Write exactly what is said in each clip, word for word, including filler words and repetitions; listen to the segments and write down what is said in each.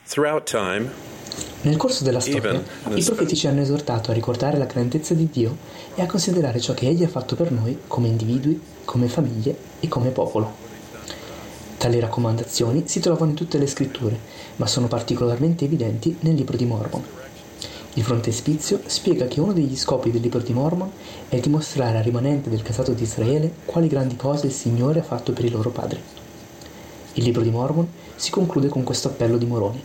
Throughout time, Nel corso della storia, Even i profeti ci hanno esortato a ricordare la grandezza di Dio e a considerare ciò che Egli ha fatto per noi come individui, come famiglie e come popolo. Tali raccomandazioni si trovano in tutte le scritture, ma sono particolarmente evidenti nel libro di Mormon. Il frontespizio spiega che uno degli scopi del libro di Mormon è dimostrare al rimanente del casato di Israele quali grandi cose il Signore ha fatto per i loro padri. Il libro di Mormon si conclude con questo appello di Moroni.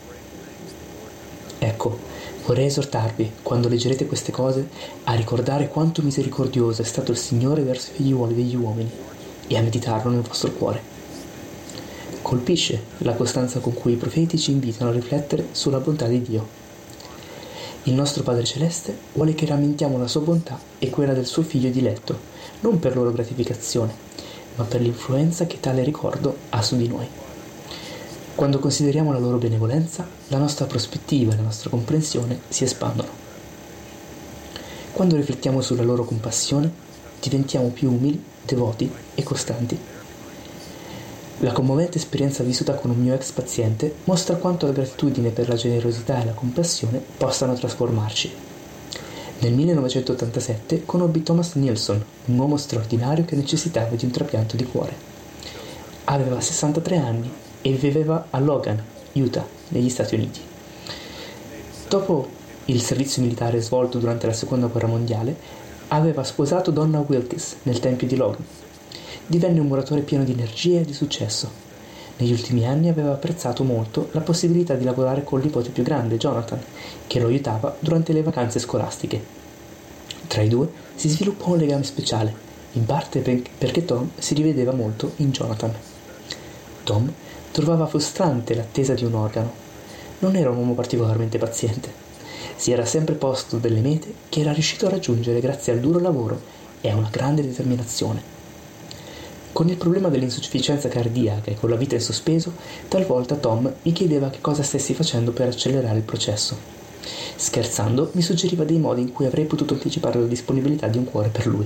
Ecco, vorrei esortarvi, quando leggerete queste cose, a ricordare quanto misericordioso è stato il Signore verso i figliuoli degli uomini e a meditarlo nel vostro cuore. Colpisce la costanza con cui i profeti ci invitano a riflettere sulla bontà di Dio. Il nostro Padre Celeste vuole che rammentiamo la sua bontà e quella del suo Figlio diletto, non per loro gratificazione, ma per l'influenza che tale ricordo ha su di noi. Quando consideriamo la loro benevolenza, la nostra prospettiva e la nostra comprensione si espandono. Quando riflettiamo sulla loro compassione, diventiamo più umili, devoti e costanti. La commovente esperienza vissuta con un mio ex paziente mostra quanto la gratitudine per la generosità e la compassione possano trasformarci. Nel millenovecentottantasette conobbi Thomas Nielsen, un uomo straordinario che necessitava di un trapianto di cuore. Aveva sessantatré anni e viveva a Logan, Utah, negli Stati Uniti. Dopo il servizio militare svolto durante la Seconda Guerra Mondiale, aveva sposato Donna Wilkes nel tempio di Logan. Divenne un muratore pieno di energia e di successo. Negli ultimi anni aveva apprezzato molto la possibilità di lavorare con il nipote più grande, Jonathan, che lo aiutava durante le vacanze scolastiche. Tra i due si sviluppò un legame speciale, in parte perché Tom si rivedeva molto in Jonathan. Tom trovava frustrante l'attesa di un organo. Non era un uomo particolarmente paziente. Si era sempre posto delle mete che era riuscito a raggiungere grazie al duro lavoro e a una grande determinazione. Con il problema dell'insufficienza cardiaca e con la vita in sospeso, talvolta Tom mi chiedeva che cosa stessi facendo per accelerare il processo. Scherzando, mi suggeriva dei modi in cui avrei potuto anticipare la disponibilità di un cuore per lui.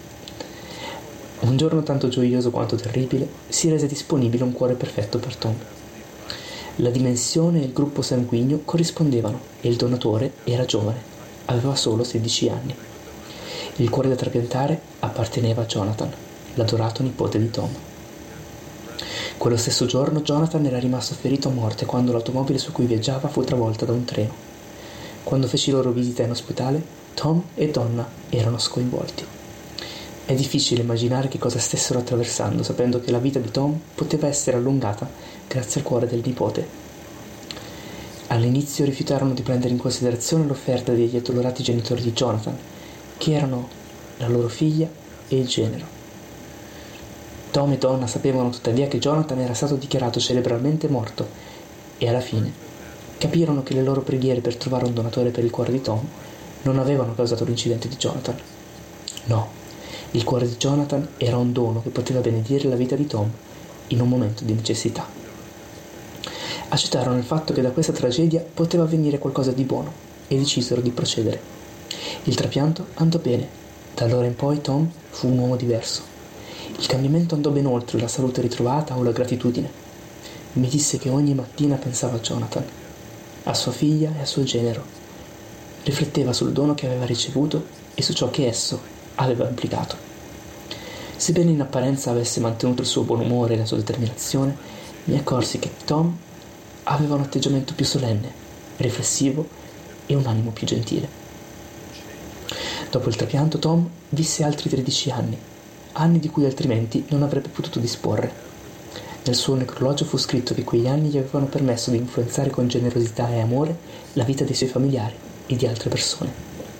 Un giorno tanto gioioso quanto terribile, si rese disponibile un cuore perfetto per Tom. La dimensione e il gruppo sanguigno corrispondevano e il donatore era giovane, aveva solo sedici anni. Il cuore da trapiantare apparteneva a Jonathan, l'adorato nipote di Tom. Quello stesso giorno Jonathan era rimasto ferito a morte quando l'automobile su cui viaggiava fu travolta da un treno. Quando feci loro visita in ospedale, Tom e Donna erano sconvolti. È difficile immaginare che cosa stessero attraversando, sapendo che la vita di Tom poteva essere allungata grazie al cuore del nipote. All'inizio rifiutarono di prendere in considerazione l'offerta degli addolorati genitori di Jonathan, che erano la loro figlia e il genero. Tom e Donna sapevano tuttavia che Jonathan era stato dichiarato cerebralmente morto e alla fine capirono che le loro preghiere per trovare un donatore per il cuore di Tom non avevano causato l'incidente di Jonathan. No, il cuore di Jonathan era un dono che poteva benedire la vita di Tom in un momento di necessità. Accettarono il fatto che da questa tragedia poteva avvenire qualcosa di buono e decisero di procedere. Il trapianto andò bene. Da allora in poi Tom fu un uomo diverso. Il cambiamento andò ben oltre la salute ritrovata o la gratitudine. Mi disse che ogni mattina pensava a Jonathan, a sua figlia e al suo genero. Rifletteva sul dono che aveva ricevuto e su ciò che esso aveva implicato. Sebbene in apparenza avesse mantenuto il suo buon umore e la sua determinazione, mi accorsi che Tom aveva un atteggiamento più solenne, riflessivo e un animo più gentile. Dopo il trapianto Tom visse altri tredici anni, anni di cui altrimenti non avrebbe potuto disporre. Nel suo necrologio fu scritto che quegli anni gli avevano permesso di influenzare con generosità e amore la vita dei suoi familiari e di altre persone.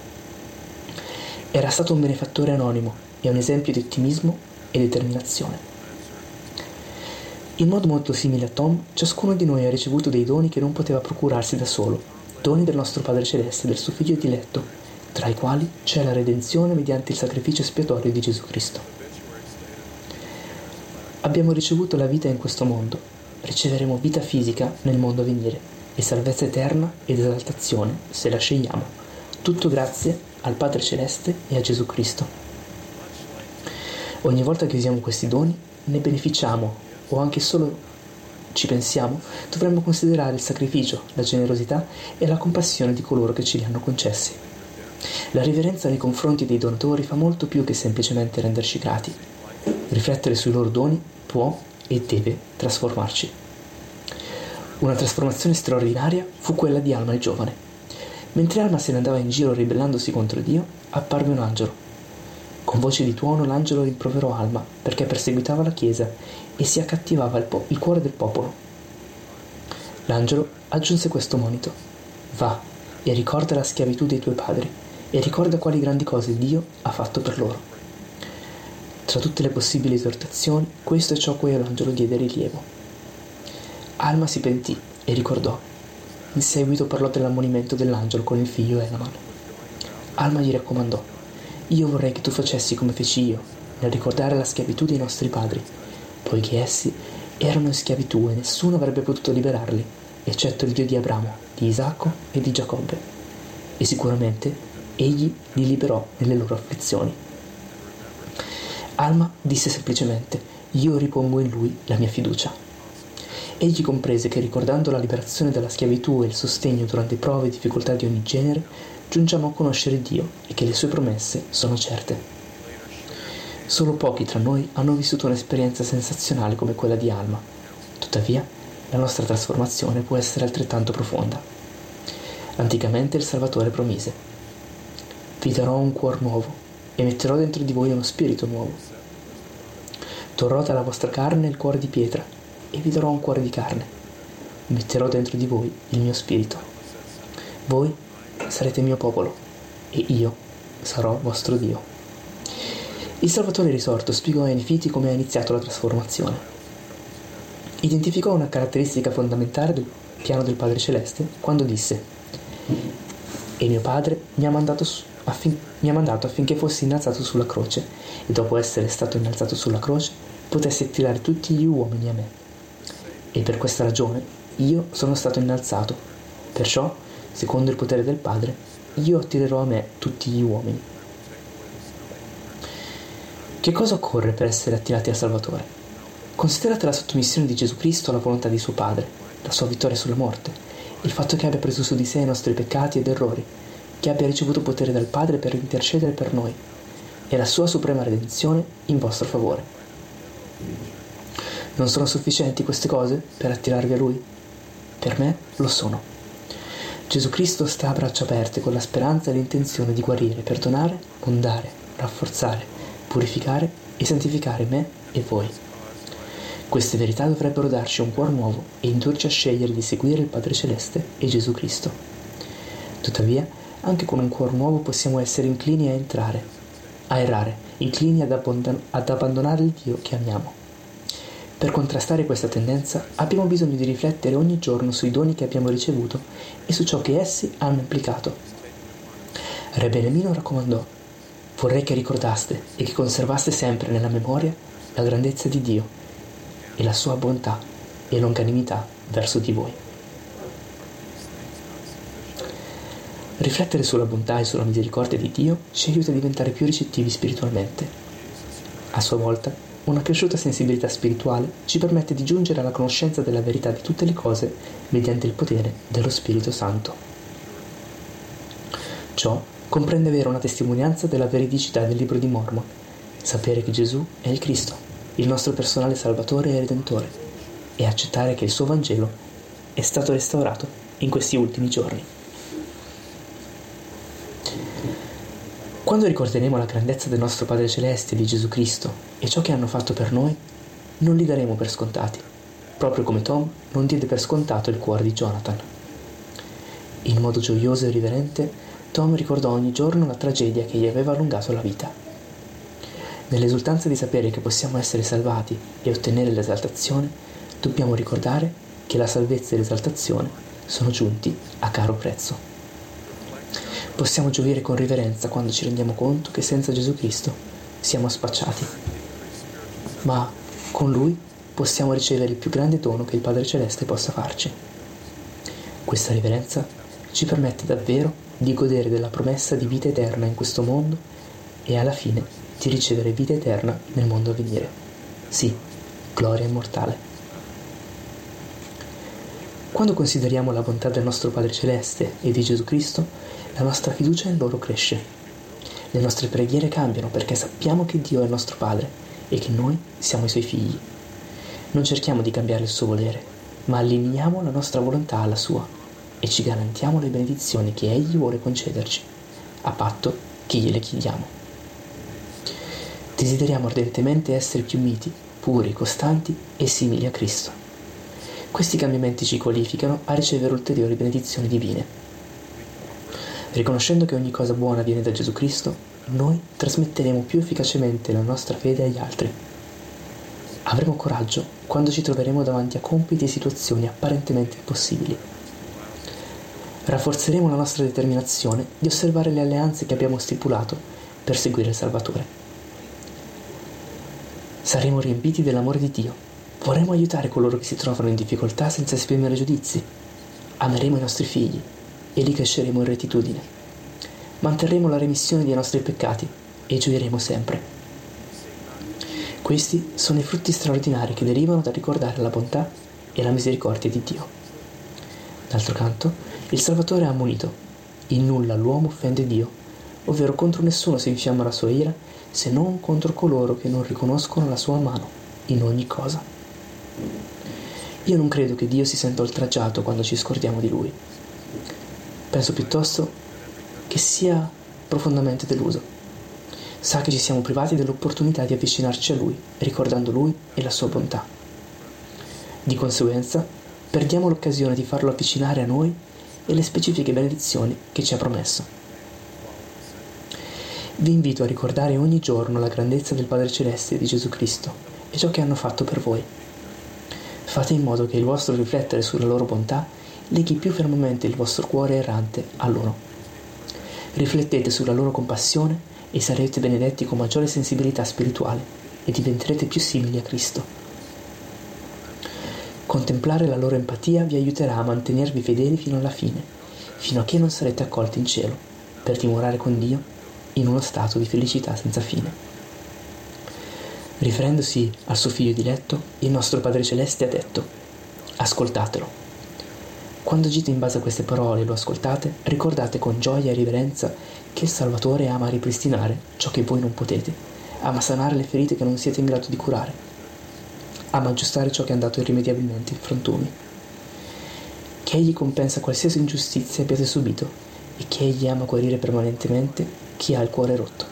Era stato un benefattore anonimo e un esempio di ottimismo e determinazione. In modo molto simile a Tom, ciascuno di noi ha ricevuto dei doni che non poteva procurarsi da solo, doni del nostro Padre Celeste e del suo Figlio diletto, tra i quali c'è la redenzione mediante il sacrificio espiatorio di Gesù Cristo. Abbiamo ricevuto la vita in questo mondo, riceveremo vita fisica nel mondo a venire e salvezza eterna ed esaltazione se la scegliamo, tutto grazie al Padre Celeste e a Gesù Cristo. Ogni volta che usiamo questi doni ne beneficiamo o anche solo ci pensiamo, dovremmo considerare il sacrificio, la generosità e la compassione di coloro che ce li hanno concessi. La riverenza nei confronti dei donatori fa molto più che semplicemente renderci grati. Riflettere sui loro doni può e deve trasformarci. Una trasformazione straordinaria fu quella di Alma il giovane. Mentre Alma se ne andava in giro ribellandosi contro Dio, apparve un angelo. Con voce di tuono l'angelo rimproverò Alma perché perseguitava la Chiesa e si accattivava il, po- il cuore del popolo. L'angelo aggiunse questo monito: va e ricorda la schiavitù dei tuoi padri e ricorda quali grandi cose Dio ha fatto per loro. Tra tutte le possibili esortazioni, questo è ciò a cui l'angelo diede rilievo. Alma si pentì e ricordò. In seguito parlò dell'ammonimento dell'angelo con il figlio Elaman. Alma gli raccomandò: io vorrei che tu facessi come feci io, nel ricordare la schiavitù dei nostri padri, poiché essi erano in schiavitù e nessuno avrebbe potuto liberarli, eccetto il Dio di Abramo, di Isacco e di Giacobbe. E sicuramente egli li liberò nelle loro afflizioni. Alma disse semplicemente: io ripongo in lui la mia fiducia. Egli comprese che ricordando la liberazione dalla schiavitù e il sostegno durante prove e difficoltà di ogni genere, giungiamo a conoscere Dio e che le sue promesse sono certe. Solo pochi tra noi hanno vissuto un'esperienza sensazionale come quella di Alma. Tuttavia, la nostra trasformazione può essere altrettanto profonda. Anticamente il Salvatore promise: vi darò un cuor nuovo e metterò dentro di voi uno spirito nuovo. Torrò dalla vostra carne il cuore di pietra e vi darò un cuore di carne. Metterò dentro di voi il mio spirito. Voi sarete mio popolo e io sarò vostro Dio. Il Salvatore risorto spiegò ai Nefiti come ha iniziato la trasformazione. Identificò una caratteristica fondamentale del piano del Padre Celeste quando disse: e mio Padre mi ha mandato, affin- mi ha mandato affinché fossi innalzato sulla croce e dopo essere stato innalzato sulla croce potessi attirare tutti gli uomini a me. E per questa ragione io sono stato innalzato. Perciò, secondo il potere del Padre, io attirerò a me tutti gli uomini. Che cosa occorre per essere attirati al Salvatore? Considerate la sottomissione di Gesù Cristo alla volontà di suo Padre, la sua vittoria sulla morte, il fatto che abbia preso su di sé i nostri peccati ed errori, che abbia ricevuto potere dal Padre per intercedere per noi, e la sua suprema redenzione in vostro favore. Non sono sufficienti queste cose per attirarvi a Lui? Per me lo sono. Gesù Cristo sta a braccia aperte con la speranza e l'intenzione di guarire, perdonare, mondare, rafforzare, purificare e santificare me e voi. Queste verità dovrebbero darci un cuore nuovo e indurci a scegliere di seguire il Padre Celeste e Gesù Cristo. Tuttavia, anche con un cuore nuovo possiamo essere inclini a entrare, a errare, inclini ad, abbandon- ad abbandonare il Dio che amiamo. Per contrastare questa tendenza abbiamo bisogno di riflettere ogni giorno sui doni che abbiamo ricevuto e su ciò che essi hanno implicato. Re Benemino raccomandò: vorrei che ricordaste e che conservaste sempre nella memoria la grandezza di Dio e la sua bontà e longanimità verso di voi. Riflettere sulla bontà e sulla misericordia di Dio ci aiuta a diventare più ricettivi spiritualmente. A sua volta, una cresciuta sensibilità spirituale ci permette di giungere alla conoscenza della verità di tutte le cose mediante il potere dello Spirito Santo. Ciò comprende avere una testimonianza della veridicità del libro di Mormon, sapere che Gesù è il Cristo, il nostro personale Salvatore e Redentore, e accettare che il suo Vangelo è stato restaurato in questi ultimi giorni. Quando ricorderemo la grandezza del nostro Padre Celeste e di Gesù Cristo e ciò che hanno fatto per noi, non li daremo per scontati, proprio come Tom non diede per scontato il cuore di Jonathan. In modo gioioso e riverente, Tom ricordò ogni giorno la tragedia che gli aveva allungato la vita. Nell'esultanza di sapere che possiamo essere salvati e ottenere l'esaltazione, dobbiamo ricordare che la salvezza e l'esaltazione sono giunti a caro prezzo. Possiamo gioire con riverenza quando ci rendiamo conto che senza Gesù Cristo siamo spacciati. Ma con Lui possiamo ricevere il più grande dono che il Padre Celeste possa farci. Questa riverenza ci permette davvero di godere della promessa di vita eterna in questo mondo e alla fine di ricevere vita eterna nel mondo a venire. Sì, gloria immortale. Quando consideriamo la bontà del nostro Padre Celeste e di Gesù Cristo, la nostra fiducia in loro cresce. Le nostre preghiere cambiano perché sappiamo che Dio è il nostro Padre e che noi siamo i Suoi figli. Non cerchiamo di cambiare il suo volere, ma allineiamo la nostra volontà alla sua e ci garantiamo le benedizioni che Egli vuole concederci, a patto che gliele chiediamo. Desideriamo ardentemente essere più miti, puri, costanti e simili a Cristo. Questi cambiamenti ci qualificano a ricevere ulteriori benedizioni divine. Riconoscendo che ogni cosa buona viene da Gesù Cristo, noi trasmetteremo più efficacemente la nostra fede agli altri. Avremo coraggio quando ci troveremo davanti a compiti e situazioni apparentemente impossibili. Rafforzeremo la nostra determinazione di osservare le alleanze che abbiamo stipulato per seguire il Salvatore. Saremo riempiti dell'amore di Dio. Vorremmo aiutare coloro che si trovano in difficoltà senza esprimere giudizi. Ameremo i nostri figli e li cresceremo in rettitudine. Manterremo la remissione dei nostri peccati e gioiremo sempre. Questi sono i frutti straordinari che derivano dal ricordare la bontà e la misericordia di Dio. D'altro canto, il Salvatore ha ammonito: in nulla l'uomo offende Dio, ovvero contro nessuno si infiamma la sua ira, se non contro coloro che non riconoscono la sua mano in ogni cosa. Io non credo che Dio si senta oltraggiato quando ci scordiamo di Lui. Penso piuttosto che sia profondamente deluso. Sa che ci siamo privati dell'opportunità di avvicinarci a Lui, ricordando Lui e la sua bontà. Di conseguenza, perdiamo l'occasione di farlo avvicinare a noi e le specifiche benedizioni che ci ha promesso. Vi invito a ricordare ogni giorno la grandezza del Padre Celeste e di Gesù Cristo e ciò che hanno fatto per voi. Fate in modo che il vostro riflettere sulla loro bontà leghi più fermamente il vostro cuore errante a loro. Riflettete sulla loro compassione e sarete benedetti con maggiore sensibilità spirituale e diventerete più simili a Cristo. Contemplare la loro empatia vi aiuterà a mantenervi fedeli fino alla fine, fino a che non sarete accolti in cielo, per dimorare con Dio in uno stato di felicità senza fine. Riferendosi al suo figlio diletto, il nostro Padre Celeste ha detto: ascoltatelo. Quando agite in base a queste parole e lo ascoltate, ricordate con gioia e riverenza che il Salvatore ama ripristinare ciò che voi non potete, ama sanare le ferite che non siete in grado di curare, ama aggiustare ciò che è andato irrimediabilmente in frantumi, che Egli compensa qualsiasi ingiustizia abbiate subito e che Egli ama guarire permanentemente chi ha il cuore rotto.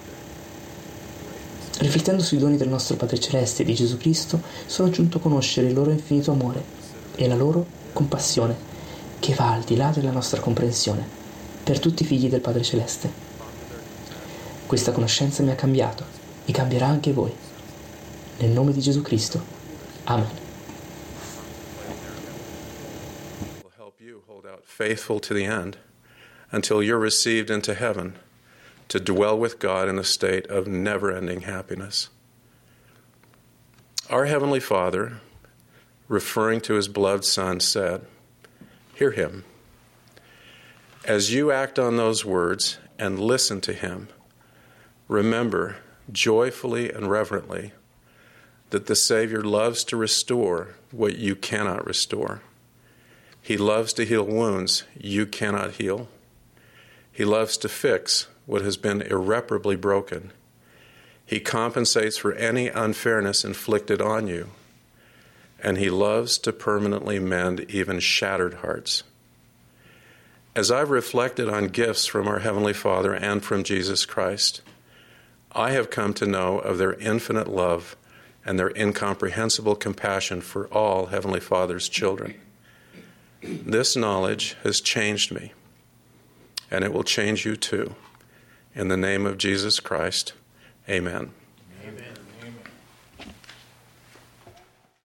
Riflettendo sui doni del nostro Padre Celeste e di Gesù Cristo, sono giunto a conoscere il loro infinito amore e la loro compassione, che va al di là della nostra comprensione, per tutti i figli del Padre Celeste. Questa conoscenza mi ha cambiato e cambierà anche voi. Nel nome di Gesù Cristo. Amen. Will help you hold out faithful to the end until you're received into heaven, to dwell with God in a state of never-ending happiness. Our Heavenly Father, referring to His beloved Son, said, hear Him. As you act on those words and listen to Him, remember joyfully and reverently that the Savior loves to restore what you cannot restore. He loves to heal wounds you cannot heal. He loves to fix what has been irreparably broken. He compensates for any unfairness inflicted on you, and He loves to permanently mend even shattered hearts. As I've reflected on gifts from our Heavenly Father and from Jesus Christ, I have come to know of their infinite love and their incomprehensible compassion for all Heavenly Father's children. This knowledge has changed me, and it will change you too. In the name of Jesus Christ, amen.